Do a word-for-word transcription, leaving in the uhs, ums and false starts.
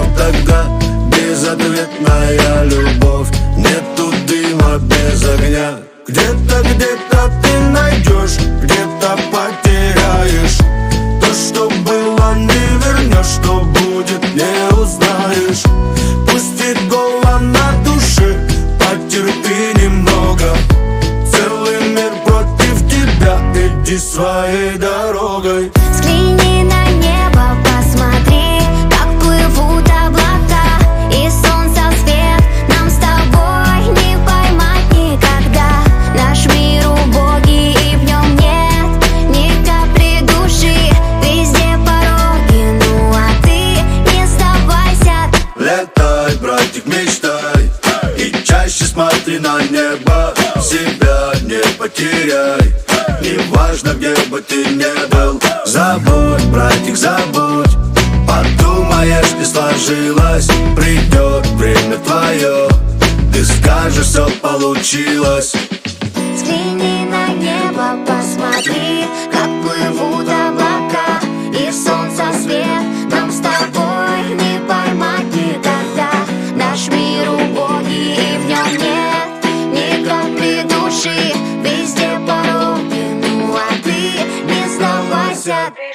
тогда безответная любовь. Нету дыма без огня. Где-то, где-то ты найдешь, где-то потеряешь. То, что было, не вернешь, что будет, не узнаешь. Пусть и голо на душе, потерпи немного. Целый мир против тебя, иди своей дорогой. Взгляни на небо, посмотри, как плывут облака, и солнца свет нам с тобой не поймать никогда. Наш мир убогий, и в нем нет ни капли души. Везде пороги, ну а ты не сдавайся. Летай, братик, мечтай, и чаще смотри на небо. Себя не потеряй, неважно, где бы ты ни был. Забудь, братик, забудь, подумаешь, не сложилось. Придет время твое, ты скажешь, все получилось. Взгляни на небо, посмотри, как плывут облака, и солнца свет нам с тобой не поймать никогда. Наш мир убогий, и в нем нет ни капли души. Везде пороги, ну а ты не сдавайся.